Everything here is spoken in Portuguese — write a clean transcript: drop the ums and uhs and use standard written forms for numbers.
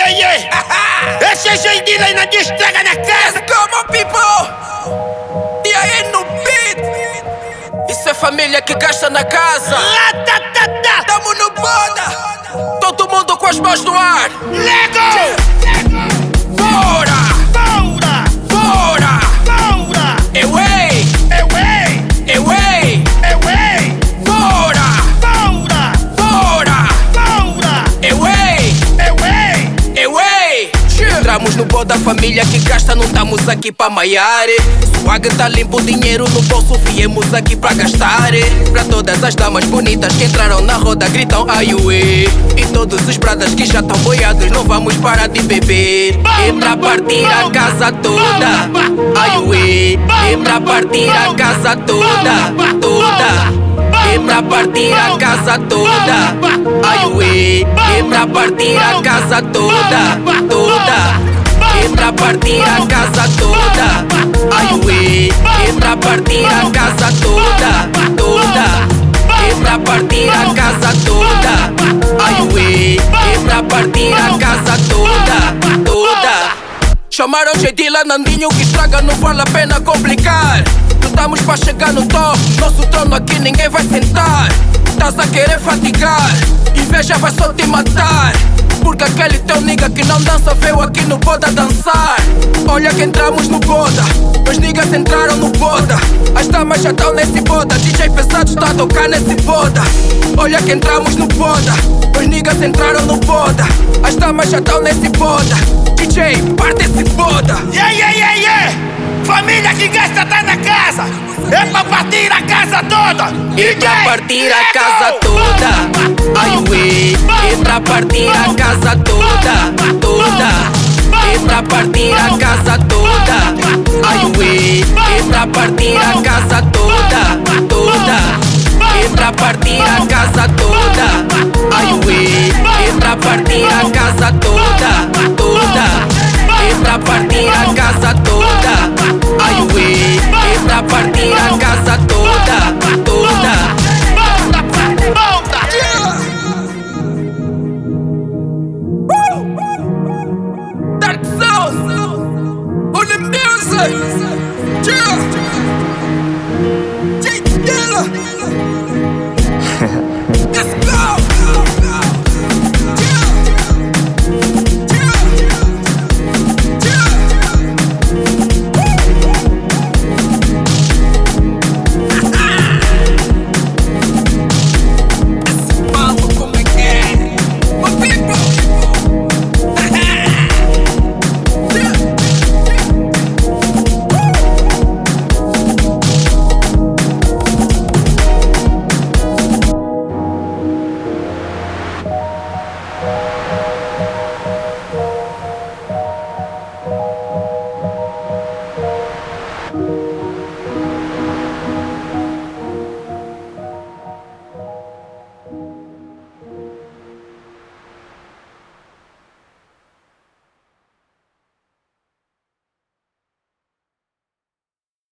yeah, yeah. Esse é Jandila aí na destrega na casa. Come on, people. E aí no beat. Isso é família que gasta na casa. Ratatata. Tamo no boda. Todo mundo com as mãos no ar. Lego. Bora. Bora. Bora. Bora. Away. Away. Away. Away. Bora. Bora. Bora. Bora. Away. Away. Away. Entramos no pó da família que gasta, não estamos aqui pra maiar. Swag tá limpo, dinheiro no bolso, viemos aqui pra gastar. Pra todas as damas bonitas que entraram na roda gritam ai ué. E todos os pradas que já estão boiados, não vamos parar de beber. É pra partir a casa toda, ai ué. É pra partir a casa toda, toda. É pra partir a casa toda, ai ué. É pra partir a casa toda, toda. É pra partir a casa toda, ai ué. É pra partir a casa toda, toda. É pra partir a casa toda, ai ué. É pra partir a casa toda, toda. Chamaram Jedila, Nandinho que estraga, não vale a pena complicar. Lutamos pra chegar no top, nosso trono aqui ninguém vai sentar. Tás a querer fatigar, inveja vai só te matar. Porque aquele teu nigga que não dança veio aqui no boda dançar. Olha que entramos no boda, os niggas entraram no boda. As damas já estão nesse boda, DJ pesado está a tocar nesse boda. Olha que entramos no boda, os niggas entraram no boda. As damas já estão nesse boda, DJ parte esse boda. Yeah, yeah, yeah, yeah. Família que gasta tá na casa. É pra partir a casa toda. É pra partir a casa toda, ai ué. É pra partir a casa toda, toda. É pra partir a casa toda, ai ué. É pra partir a casa toda, toda. É pra partir a casa toda, ai ué. É pra partir a casa toda, toda. É pra partir a casa toda, ai ué. É pra partir a casa toda, toda. Dark Souls on the music.